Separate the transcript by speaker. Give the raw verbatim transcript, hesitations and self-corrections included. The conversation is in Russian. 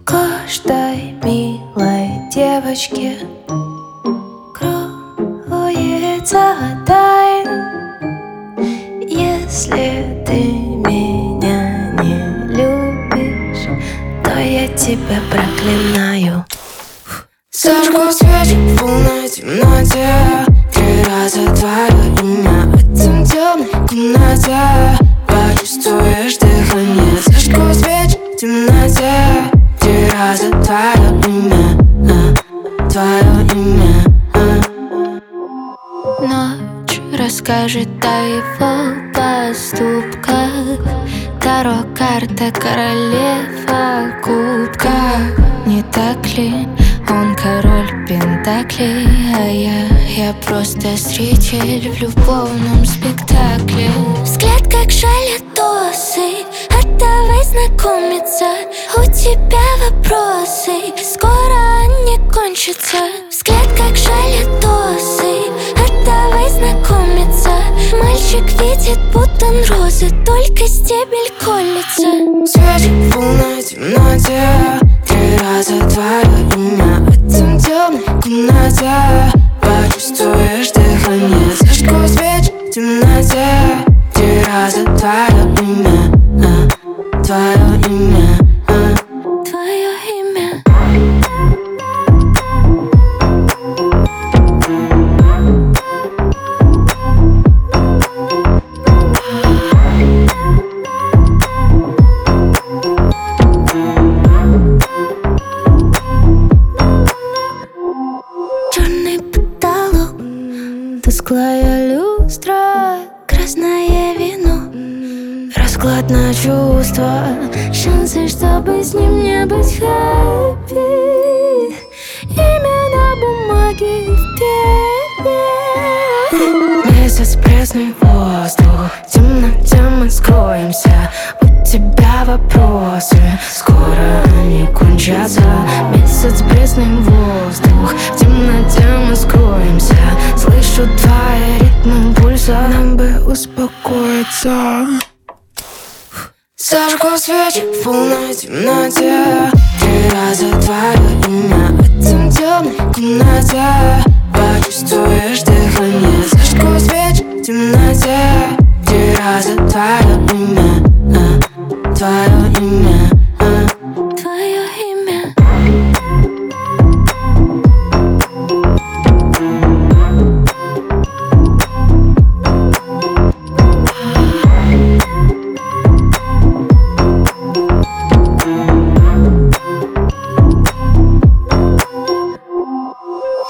Speaker 1: каждой милой девочке кроется тайна. Если ты меня не любишь, то я тебя проклинаю.
Speaker 2: Зажгу свечи в полной темноте, три раза твое имя в этом темной комнате. Почувствуешь дыхание. Зажгу свечи в темноте, три раза твое имя, а, твое имя, а.
Speaker 1: Ночь расскажет о его поступках. Таро карта королева кубка. Не так ли? Он король пентаклей, а я, я просто зритель в любовном спектакле. Взгляд как шалят осы, а давай знакомиться. У тебя вопросы, скоро они кончатся. Взгляд как шалят осы, а давай знакомиться. Мальчик видит бутон розы, только стебель колется.
Speaker 2: Свечи в полной темноте, три раза твое имя в этом темной комнате. Почувствуешь дыхание. Зажгу свечи в темноте, три раза твое имя, а, твое имя, а.
Speaker 1: Твое имя. Черный потолок, тусклая люстра, красное вино, расклад на чувства. Шансы, чтобы с ним не быть хэппи. Имя на бумаге в пепе.
Speaker 2: Месяц, пресный воздух, в темноте мы скроемся. У тебя вопросы, скоро они кончатся. Месяц, пресный воздух, в темноте мы скроемся. Слышу твои ритмы пульса, нам бы успокоиться. Зажгу свечи в полной темноте, три раза твое имя в этом темной комнате. Почувствуешь дыхание. Зажгу свечи в темноте, три раза твое имя, а, твое имя.